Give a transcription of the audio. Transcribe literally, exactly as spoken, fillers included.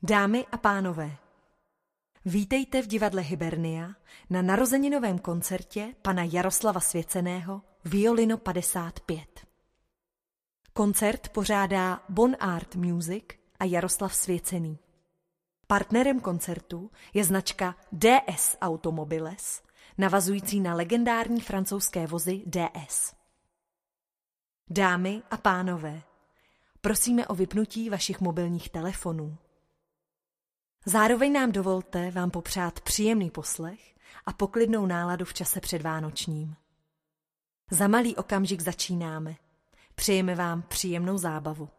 Dámy a pánové, vítejte v divadle Hibernia na narozeninovém koncertě pana Jaroslava Svěceného Violino padesát pět. Koncert pořádá Bon Art Music a Jaroslav Svěcený. Partnerem koncertu je značka D S Automobiles, navazující na legendární francouzské vozy D S. Dámy a pánové, prosíme o vypnutí vašich mobilních telefonů. Zároveň nám dovolte vám popřát příjemný poslech a poklidnou náladu v čase předvánočním. Za malý okamžik začínáme. Přejeme vám příjemnou zábavu.